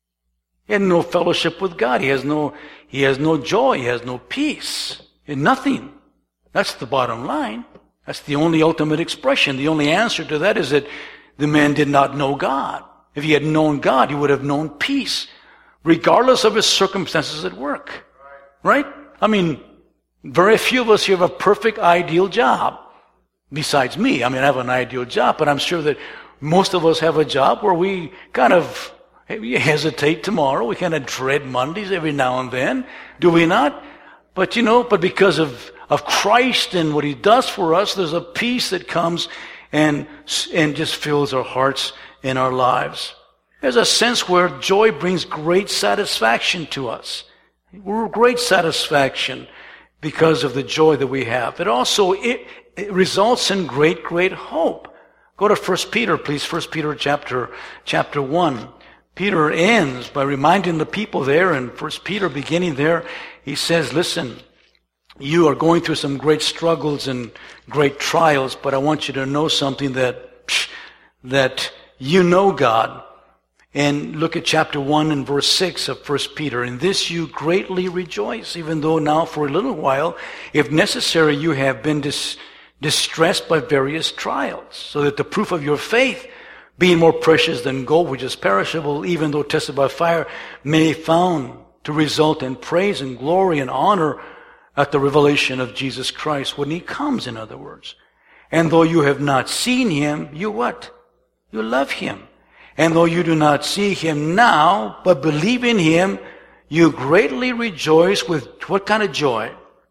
He had no fellowship with God. He has no, he has no joy. He has no peace. He had nothing. That's the bottom line. That's the only ultimate expression. The only answer to that is that the man did not know God. If he had known God, he would have known peace, regardless of his circumstances at work. Right? I mean, very few of us here have a perfect, ideal job. Besides me. I mean, I have an ideal job, but I'm sure that most of us have a job where we kind of hesitate tomorrow. We kind of dread Mondays every now and then. Do we not? But, you know, but because of, of Christ and what he does for us, there's a peace that comes and, and just fills our hearts and our lives. There's a sense where joy brings great satisfaction to us. Great satisfaction because of the joy that we have. It also, it, it results in great, great hope. Go to First Peter, please. First Peter chapter, chapter one. Peter ends by reminding the people there in First Peter, beginning there, he says, listen, you are going through some great struggles and great trials, but I want you to know something that, that you know God. And look at chapter one and verse six of First Peter. In this you greatly rejoice, even though now for a little while, if necessary, you have been dis- distressed by various trials, so that the proof of your faith, being more precious than gold, which is perishable, even though tested by fire, may be found to result in praise and glory and honor at the revelation of Jesus Christ, when he comes, in other words. And though you have not seen him, you what? You love him. And though you do not see him now, but believe in him, you greatly rejoice with what kind of joy?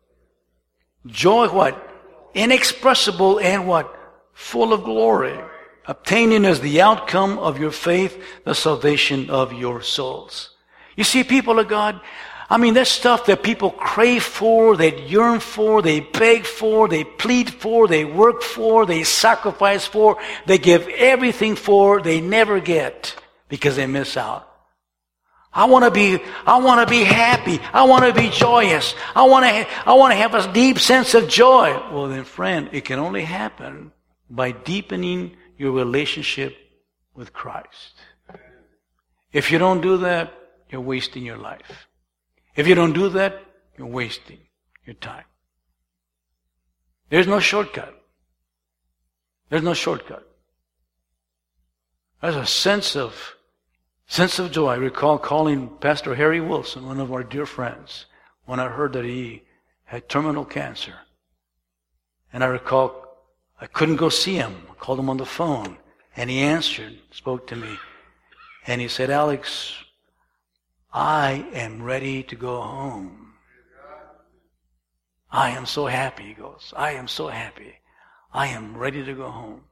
Joy what? Inexpressible and what? Full of glory. Obtaining as the outcome of your faith the salvation of your souls. You see, people of God, I mean, that's stuff that people crave for, they yearn for, they beg for, they plead for, they work for, they sacrifice for, they give everything for, they never get because they miss out. I want to be, I want to be happy. I want to be joyous. I want to, I want to have a deep sense of joy. Well then, friend, it can only happen by deepening your relationship with Christ. If you don't do that, you're wasting your life. If you don't do that, you're wasting your time. There's no shortcut. There's no shortcut. There's a sense of, sense of joy. I recall calling Pastor Harry Wilson, one of our dear friends, when I heard that he had terminal cancer. And I recall I couldn't go see him. I called him on the phone, and he answered, spoke to me. And he said, Alex, I am ready to go home. I am so happy, he goes. I am so happy. I am ready to go home.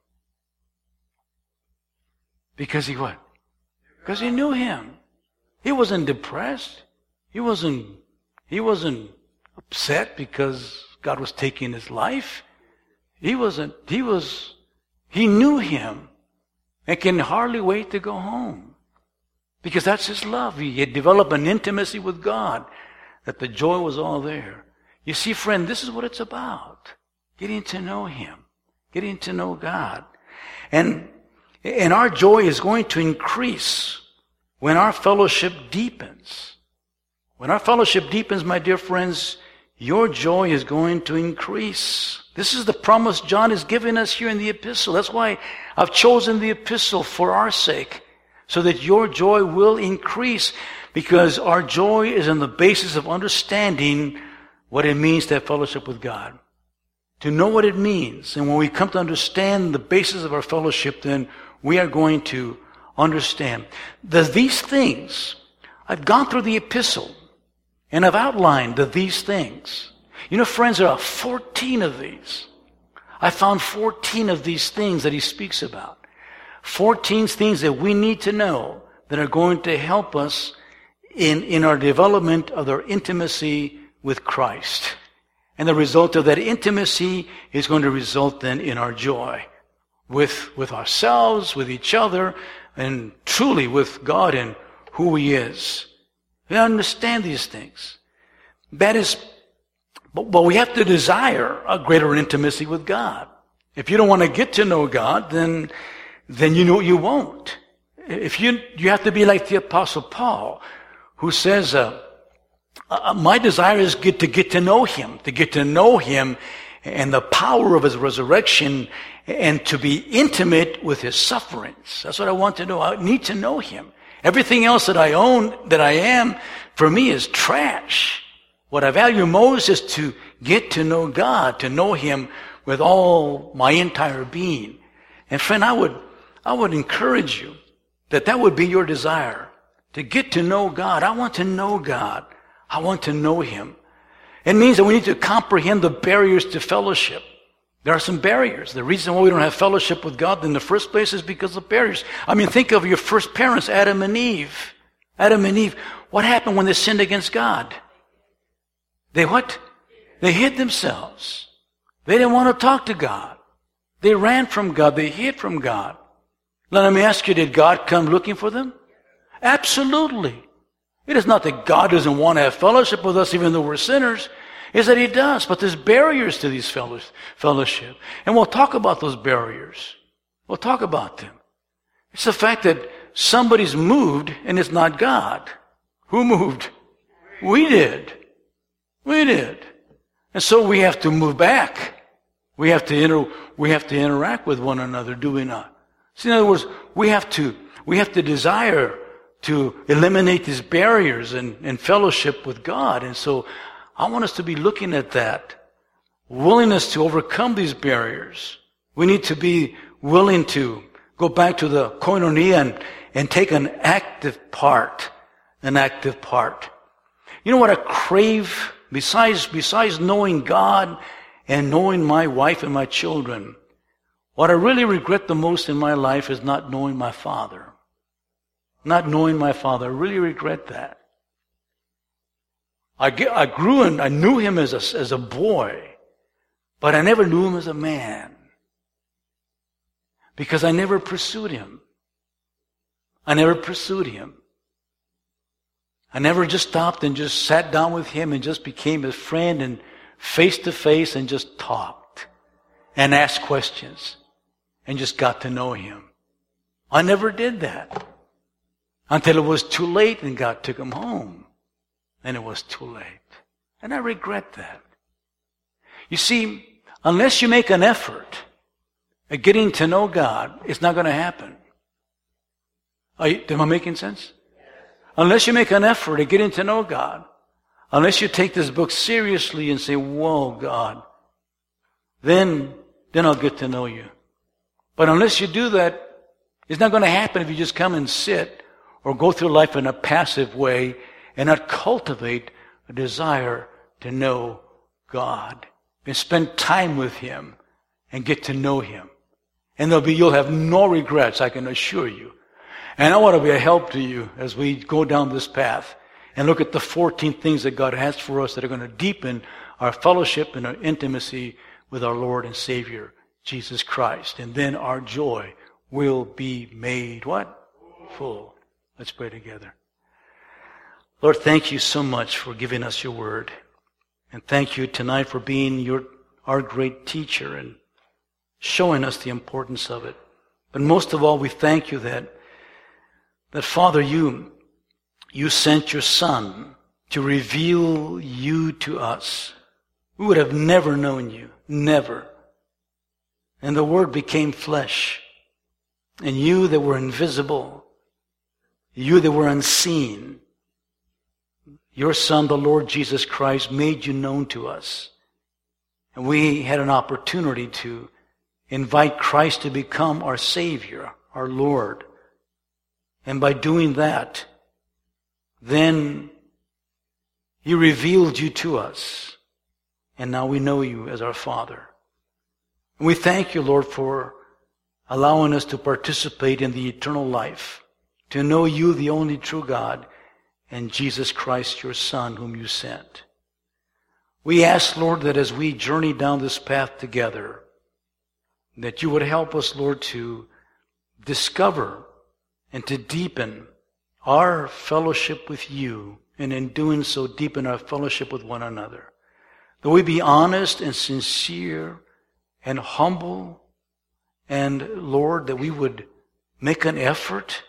Because he what? Because he knew him. He wasn't depressed. He wasn't, he wasn't upset because God was taking his life. He wasn't, he was, he knew him and can hardly wait to go home. Because that's his love. He had developed an intimacy with God, that the joy was all there. You see, friend, this is what it's about. Getting to know him. Getting to know God. And, and our joy is going to increase when our fellowship deepens. When our fellowship deepens, my dear friends, your joy is going to increase. This is the promise John is giving us here in the epistle. That's why I've chosen the epistle for our sake, so that your joy will increase, because our joy is on the basis of understanding what it means to have fellowship with God. To know what it means. And when we come to understand the basis of our fellowship, then we are going to understand that these things, I've gone through the epistle, and I've outlined the these things. You know, friends, there are fourteen of these. I found fourteen of these things that he speaks about. fourteen things that we need to know that are going to help us in, in our development of our intimacy with Christ. And the result of that intimacy is going to result then in our joy with, with ourselves, with each other, and truly with God and who he is. We understand these things. That is, but, but we have to desire a greater intimacy with God. If you don't want to get to know God, then, then you know you won't. If you, you have to be like the Apostle Paul, who says, uh, uh, my desire is get, to get to know him, to get to know him and the power of his resurrection, and to be intimate with his sufferings. That's what I want to know. I need to know him. Everything else that I own, that I am, for me is trash. What I value most is to get to know God, to know him with all my entire being. And friend, I would, I would encourage you that that would be your desire, to get to know God. I want to know God. I want to know him. It means that we need to comprehend the barriers to fellowship. There are some barriers. The reason why we don't have fellowship with God in the first place is because of barriers. I mean, think of your first parents, Adam and Eve. Adam and Eve, what happened when they sinned against God? They what? They hid themselves. They didn't want to talk to God. They ran from God. They hid from God. Now, let me ask you, did God come looking for them? Absolutely. It is not that God doesn't want to have fellowship with us even though we're sinners. It's that he does. But there's barriers to these fellowship. And we'll talk about those barriers. We'll talk about them. It's the fact that somebody's moved and it's not God. Who moved? We did. We did. And so we have to move back. We have to inter, we have to interact with one another, do we not? See, in other words, we have to, we have to desire to eliminate these barriers and, and fellowship with God. And so I want us to be looking at that. Willingness to overcome these barriers. We need to be willing to go back to the koinonia and, and take an active part. An active part. You know what I crave besides, besides knowing God and knowing my wife and my children? What I really regret the most in my life is not knowing my father. Not knowing my father. I really regret that. I, get, I grew and I knew him as a, as a boy, but I never knew him as a man. Because I never pursued him. I never pursued him. I never just stopped and just sat down with him and just became his friend and face to face and just talked and asked questions and just got to know him. I never did that until it was too late and God took him home. And it was too late. And I regret that. You see, unless you make an effort at getting to know God, it's not going to happen. Are you, am I making sense? Unless you make an effort at getting to know God, unless you take this book seriously and say, whoa, God, then then I'll get to know you. But unless you do that, it's not going to happen if you just come and sit or go through life in a passive way and not cultivate a desire to know God and spend time with Him and get to know Him. And there'll be, you'll have no regrets, I can assure you. And I want to be a help to you as we go down this path and look at the fourteen things that God has for us that are going to deepen our fellowship and our intimacy with our Lord and Savior, Jesus Christ. And then our joy will be made, what? Full. Let's pray together. Lord, thank you so much for giving us your word. And thank you tonight for being your our great teacher and showing us the importance of it. But most of all, we thank you that, that Father, you, you sent your Son to reveal you to us. We would have never known you. Never. And the Word became flesh. And you that were invisible, you that were unseen, your Son, the Lord Jesus Christ, made you known to us. And we had an opportunity to invite Christ to become our Savior, our Lord. And by doing that, then He revealed you to us. And now we know you as our Father. And we thank you, Lord, for allowing us to participate in the eternal life, to know you, the only true God, and Jesus Christ, your Son, whom you sent. We ask, Lord, that as we journey down this path together, that you would help us, Lord, to discover and to deepen our fellowship with you, and in doing so, deepen our fellowship with one another. That we be honest and sincere and humble, and, Lord, that we would make an effort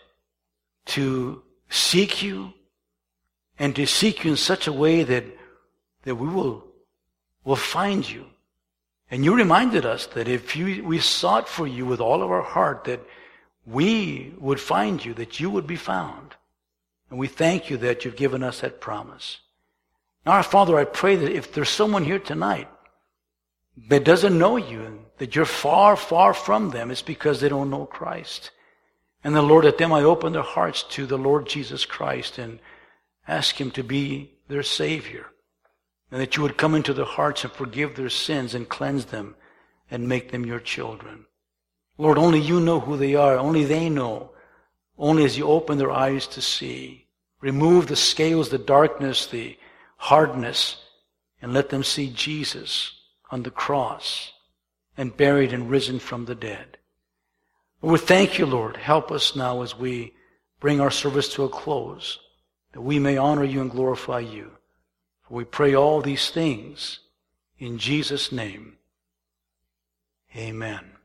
to seek you, and to seek you in such a way that, that we will, will find you. And you reminded us that if you, we sought for you with all of our heart, that we would find you, that you would be found. And we thank you that you've given us that promise. Now, our Father, I pray that if there's someone here tonight that doesn't know you, and that you're far, far from them, it's because they don't know Christ. And the Lord, that they might open their hearts to the Lord Jesus Christ and ask Him to be their Savior. And that you would come into their hearts and forgive their sins and cleanse them and make them your children. Lord, only you know who they are. Only they know. Only as you open their eyes to see. Remove the scales, the darkness, the hardness, and let them see Jesus on the cross and buried and risen from the dead. We thank you, Lord. Help us now as we bring our service to a close, that we may honor you and glorify you. For we pray all these things in Jesus' name. Amen.